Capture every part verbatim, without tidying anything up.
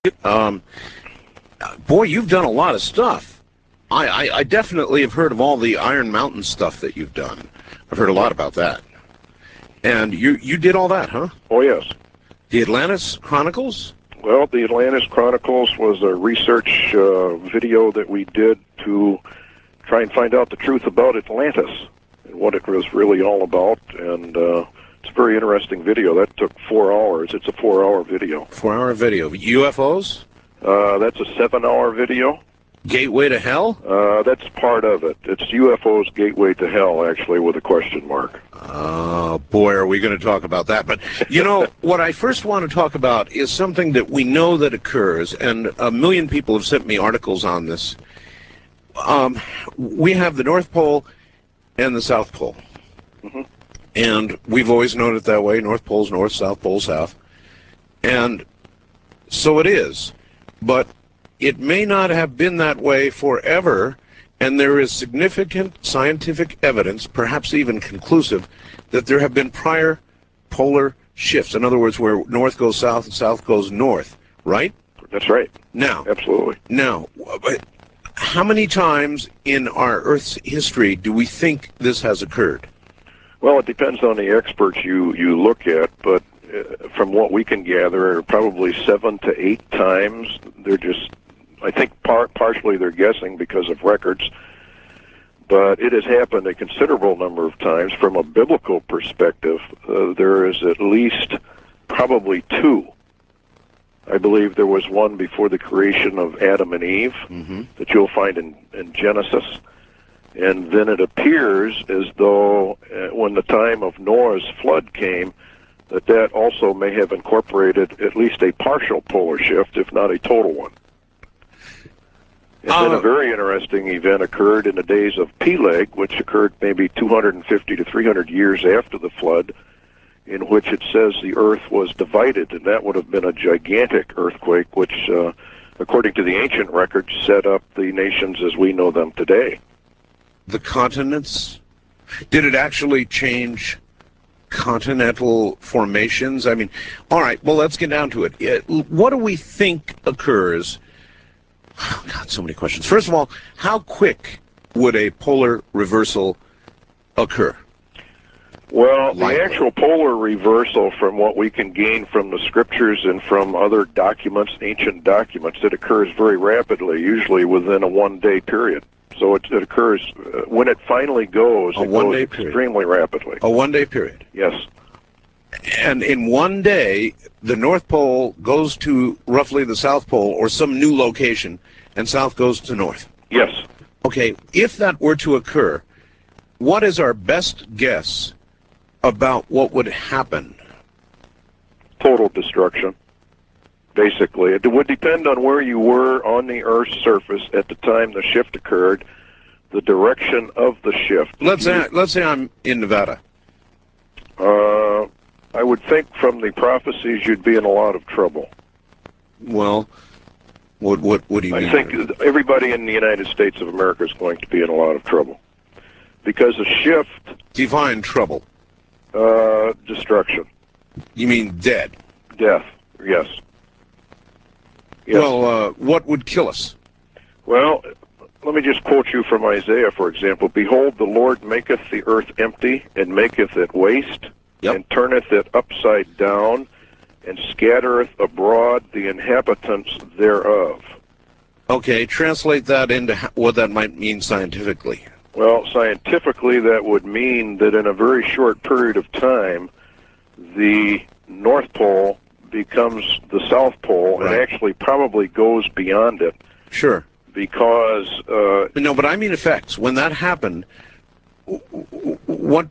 Um, boy, you've done a lot of stuff. I, I, I definitely have heard of all the Iron Mountain stuff that you've done. I've heard a lot about that. And you, you did all that, huh? Oh, yes. The Atlantis Chronicles? Well, the Atlantis Chronicles was a research uh, video that we did to try and find out the truth about Atlantis and what it was really all about. And uh, it's a very interesting video. That took four hours. It's a four-hour video. Four-hour video. U F Os? Uh, that's a seven-hour video. Gateway to Hell? Uh, that's part of it. It's U F O's Gateway to Hell, actually, with a question mark. Oh, boy, are we going to talk about that. But, you know, what I first want to talk about is something that we know that occurs, and a million people have sent me articles on this. Um, we have the North Pole and the South Pole. Mm-hmm. And we've always known it that way. North Pole's north, South Pole's south. And so it is. But it may not have been that way forever, and there is significant scientific evidence, perhaps even conclusive, that there have been prior polar shifts. In other words, where north goes south and south goes north, right? That's right. Now, absolutely. Now, how many times in our Earth's history do we think this has occurred? Well, it depends on the experts you, you look at, but uh, from what we can gather, probably seven to eight times. They're just, I think par partially they're guessing because of records, but it has happened a considerable number of times. From a biblical perspective, uh, there is at least probably two. I believe there was one before the creation of Adam and Eve, mm-hmm. that you'll find in, in Genesis. And then it appears as though uh, when the time of Noah's flood came, that that also may have incorporated at least a partial polar shift, if not a total one. And uh, then a very interesting event occurred in the days of Peleg, which occurred maybe two hundred fifty to three hundred years after the flood, in which it says the earth was divided, and that would have been a gigantic earthquake, which, uh, according to the ancient records, set up the nations as we know them today. The continents? Did it actually change continental formations? I mean, all right, well, let's get down to it. it what do we think occurs? Oh, God, so many questions. First of all, how quick would a polar reversal occur? Well, the actual polar reversal, from what we can gain from the scriptures and from other documents, ancient documents, it occurs very rapidly, usually within a one-day period. So it, it occurs, uh, when it finally goes, a it one goes day extremely period. rapidly. A one-day period? Yes. And in one day, the North Pole goes to roughly the South Pole, or some new location, and South goes to North? Yes. Okay, if that were to occur, what is our best guess about what would happen? Total destruction, basically. It would depend on where you were on the Earth's surface at the time the shift occurred, the direction of the shift. Let's say, let's say I'm in Nevada. Uh, I would think from the prophecies you'd be in a lot of trouble. Well, what what what do you I mean? I think everybody in the United States of America is going to be in a lot of trouble, because a shift... Define trouble. Uh, destruction. You mean dead? Death, yes. Yes. Well, uh, what would kill us? Well, let me just quote you from Isaiah, for example. Behold, the Lord maketh the earth empty, and maketh it waste, yep. and turneth it upside down, and scattereth abroad the inhabitants thereof. Okay, translate that into what that might mean scientifically. Well, scientifically, that would mean that in a very short period of time, the North Pole becomes the South Pole, right. and actually probably goes beyond it. Sure. Because... Uh, no, but I mean effects. When that happened, what...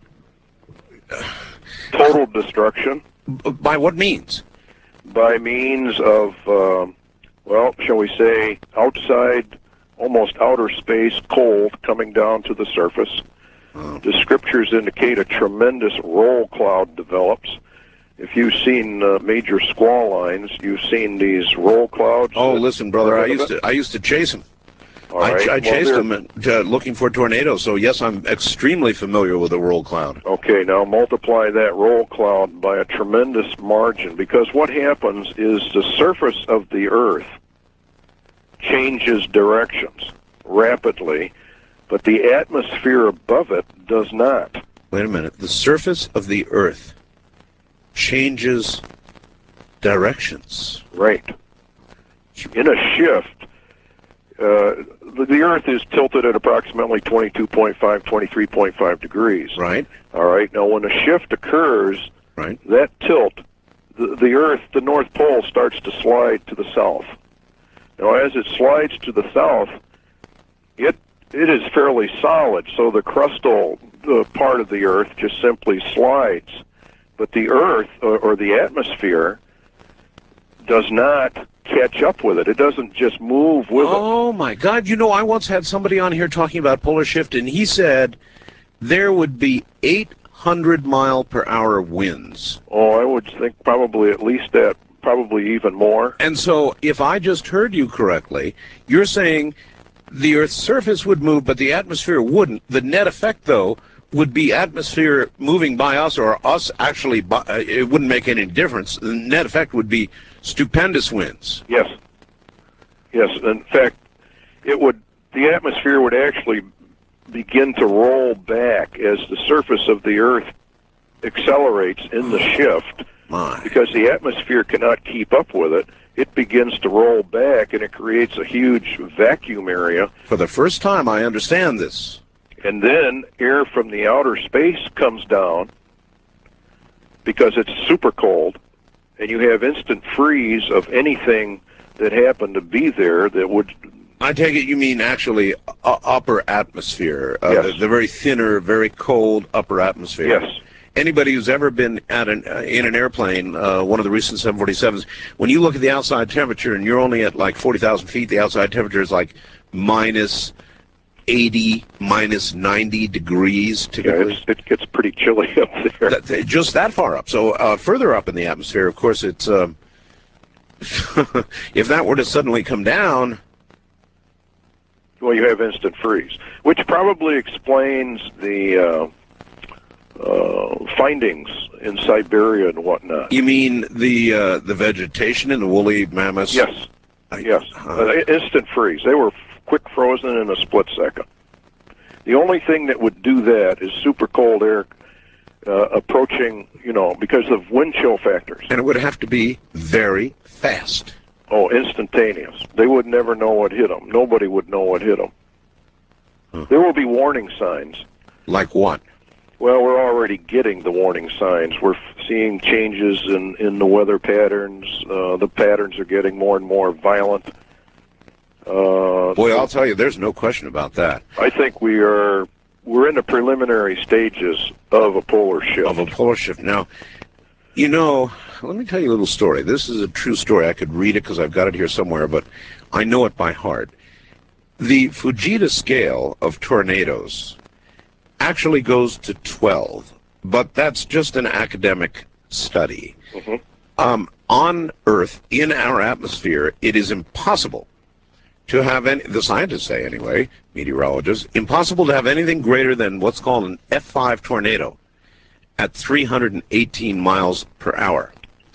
Total destruction. By what means? By means of, uh, well, shall we say, outside... almost outer space, cold, coming down to the surface. Oh. The scriptures indicate a tremendous roll cloud develops. If you've seen uh, major squall lines, you've seen these roll clouds. Oh, listen, brother, I used to I used to chase them. All I, right? I Well, chased they're- them and, uh, looking for tornadoes, so yes, I'm extremely familiar with the roll cloud. Okay, now multiply that roll cloud by a tremendous margin, because what happens is the surface of the Earth changes directions rapidly, but the atmosphere above it does not. Wait a minute. The surface of the Earth changes directions. Right. In a shift, uh, the, the Earth is tilted at approximately twenty-two point five, twenty-three point five degrees. Right? All right. Now, when a shift occurs, Right. that tilt, the, the Earth, the North Pole, starts to slide to the south. Now, as it slides to the south, it it is fairly solid, so the crustal uh, part of the Earth just simply slides. But the Earth, or, or the atmosphere, does not catch up with it. It doesn't just move with it. Oh, my God. You know, I once had somebody on here talking about polar shift, and he said there would be eight hundred mile per hour winds. Oh, I would think probably at least that, probably even more. And so, if I just heard you correctly, you're saying the Earth's surface would move, but the atmosphere wouldn't. The net effect, though, would be atmosphere moving by us, or us actually, by, uh, it wouldn't make any difference. The net effect would be stupendous winds. Yes. Yes. In fact, it would. The atmosphere would actually begin to roll back as the surface of the Earth accelerates in the shift. My. Because the atmosphere cannot keep up with it, it begins to roll back, and it creates a huge vacuum area. For the first time, I understand this. And then air from the outer space comes down because it's super cold, and you have instant freeze of anything that happened to be there that would... I take it you mean actually uh, upper atmosphere, uh, Yes. the, the very thinner, very cold upper atmosphere. Yes. Anybody who's ever been at an uh, in an airplane, uh, one of the recent seven forty-sevens, when you look at the outside temperature and you're only at like forty thousand feet, the outside temperature is like minus eighty, minus ninety degrees Yeah, typically. it's, it gets pretty chilly up there. That, that- just that far up. So uh, further up in the atmosphere, of course, it's um, if that were to suddenly come down. Well, you have instant freeze, which probably explains the uh, uh, findings in Siberia and whatnot. You mean the uh, the vegetation in the woolly mammoths? Yes, I- yes. huh. Uh, instant freeze. They were f- quick frozen in a split second. The only thing that would do that is super cold air uh, approaching, you know, because of wind chill factors. And it would have to be very fast. Oh, instantaneous. They would never know what hit them. Nobody would know what hit them. Huh. There will be warning signs. Like what? Well, we're already getting the warning signs. We're f- seeing changes in, in the weather patterns. Uh, the patterns are getting more and more violent. Uh, Boy, I'll tell you, there's no question about that. I think we are we're in the preliminary stages of a polar shift. Of a polar shift. Now, you know, let me tell you a little story. This is a true story. I could read it because I've got it here somewhere, but I know it by heart. The Fujita scale of tornadoes actually goes to twelve, but that's just an academic study. Mhm. Um, on Earth, in our atmosphere, it is impossible to have any, the scientists say anyway, meteorologists, impossible to have anything greater than what's called an F five tornado at three hundred eighteen miles per hour.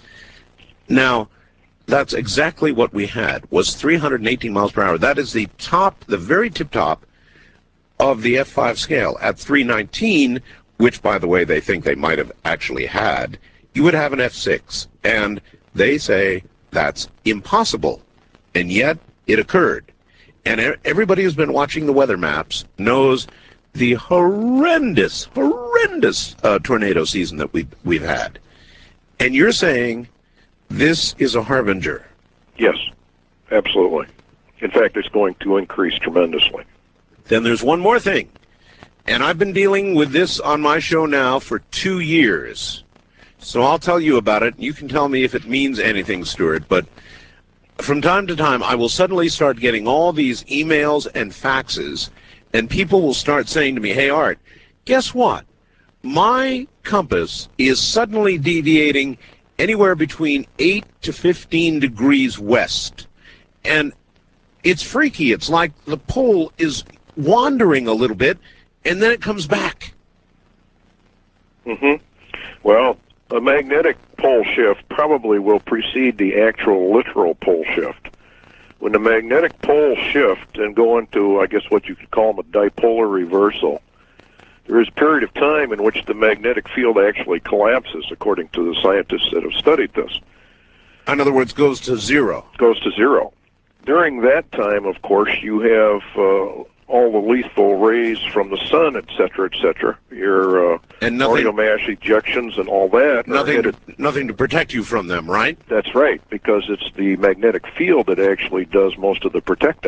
Now, that's exactly what we had, was three hundred eighteen miles per hour. That is the top, the very tip top of the F five scale. At three nineteen, which, by the way, they think they might have actually had, you would have an F six. And they say that's impossible. And yet, it occurred. And e- everybody who's been watching the weather maps knows the horrendous, horrendous uh, tornado season that we've, we've had. And you're saying this is a harbinger. Yes, absolutely. In fact, it's going to increase tremendously. Then there's one more thing. And I've been dealing with this on my show now for two years. So I'll tell you about it. You can tell me if it means anything, Stuart. But from time to time, I will suddenly start getting all these emails and faxes, and people will start saying to me, hey, Art, guess what? My compass is suddenly deviating anywhere between eight to fifteen degrees west. And it's freaky. It's like the pole is wandering a little bit, and then it comes back. Mm-hmm. Well, a magnetic pole shift probably will precede the actual literal pole shift. When the magnetic poles shift and go into, I guess, what you could call them a dipolar reversal, there is a period of time in which the magnetic field actually collapses, according to the scientists that have studied this. In other words, goes to zero. Goes to zero. During that time, of course, you have uh, all the lethal rays from the sun, et cetera, et cetera. Your uh, and nothing, mass ejections and all that. Nothing, to, nothing to protect you from them, right? That's right, because it's the magnetic field that actually does most of the protecting,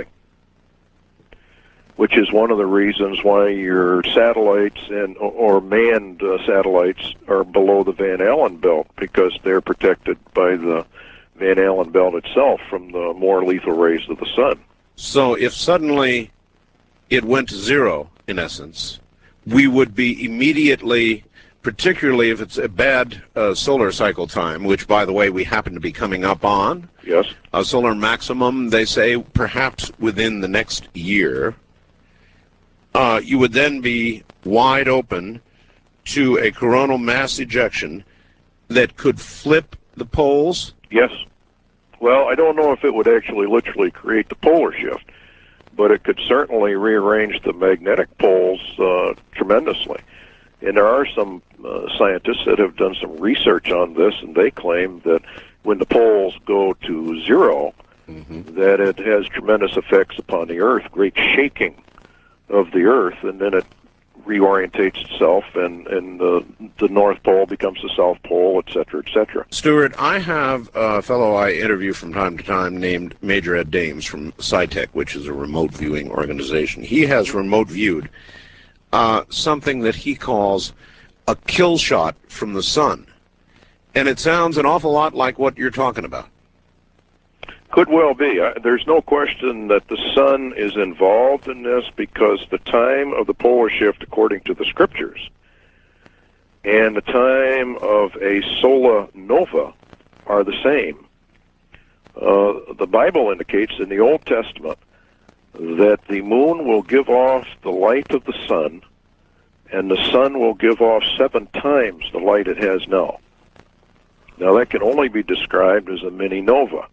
which is one of the reasons why your satellites and or manned uh, satellites are below the Van Allen belt, because they're protected by the Van Allen belt itself from the more lethal rays of the sun. So if suddenly it went to zero, in essence, we would be immediately, particularly if it's a bad uh, solar cycle time, which, by the way, we happen to be coming up on. Yes. A solar maximum, they say, perhaps within the next year. Uh, you would then be wide open to a coronal mass ejection that could flip the poles? Yes. Well, I don't know if it would actually literally create the polar shift, but it could certainly rearrange the magnetic poles uh, tremendously. And there are some uh, scientists that have done some research on this, and they claim that when the poles go to zero, mm-hmm. that it has tremendous effects upon the Earth, great shaking of the Earth, and then it reorientates itself, and, and the, the North Pole becomes the South Pole, et cetera, et cetera. Stuart, I have a fellow I interview from time to time named Major Ed Dames from SciTech, which is a remote viewing organization. He has remote viewed uh, something that he calls a kill shot from the sun, and it sounds an awful lot like what you're talking about. Could well be. Uh, there's no question that the sun is involved in this, because the time of the polar shift, according to the scriptures, and the time of a solar nova are the same. Uh, the Bible indicates in the Old Testament that the moon will give off the light of the sun, and the sun will give off seven times the light it has now. Now, that can only be described as a mini nova.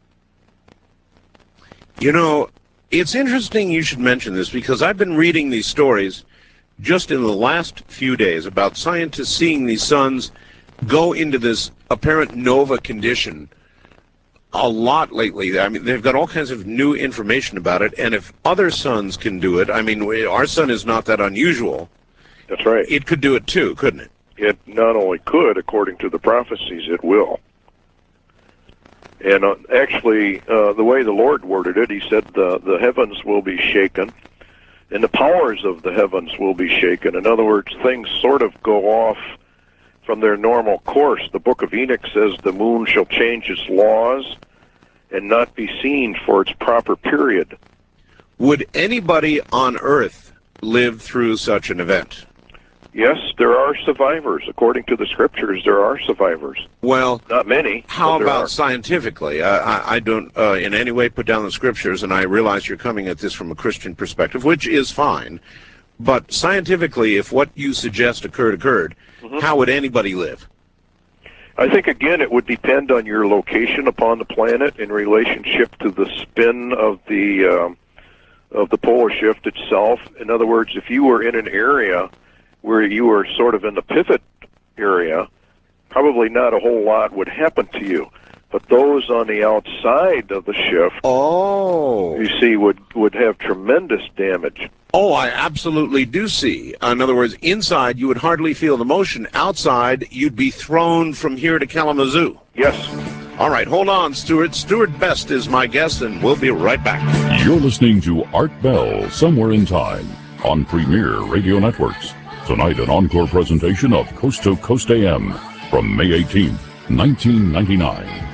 You know, it's interesting you should mention this, because I've been reading these stories just in the last few days about scientists seeing these suns go into this apparent nova condition a lot lately. I mean, they've got all kinds of new information about it, and if other suns can do it, I mean, our sun is not that unusual. That's right. It could do it too, couldn't it? It not only could, according to the prophecies, it will. And uh, actually, uh, the way the Lord worded it, he said the, the heavens will be shaken, and the powers of the heavens will be shaken. In other words, things sort of go off from their normal course. The book of Enoch says the moon shall change its laws and not be seen for its proper period. Would anybody on Earth live through such an event? Yes, there are survivors. According to the scriptures, there are survivors. Well, not many. How about are. scientifically? I, I, I don't uh, in any way put down the scriptures, and I realize you're coming at this from a Christian perspective, which is fine. But scientifically, if what you suggest occurred occurred, mm-hmm. how would anybody live? I think, again, it would depend on your location upon the planet in relationship to the spin of the um, of the polar shift itself. In other words, if you were in an area where you were sort of in the pivot area, probably not a whole lot would happen to you. But those on the outside of the shift, oh, you see, would, would have tremendous damage. Oh, I absolutely do see. In other words, inside you would hardly feel the motion. Outside, you'd be thrown from here to Kalamazoo. Yes. All right, hold on, Stuart. Stuart Best is my guest, and we'll be right back. You're listening to Art Bell, Somewhere in Time, on Premier Radio Networks. Tonight, an encore presentation of Coast to Coast A M from May eighteenth, nineteen ninety-nine.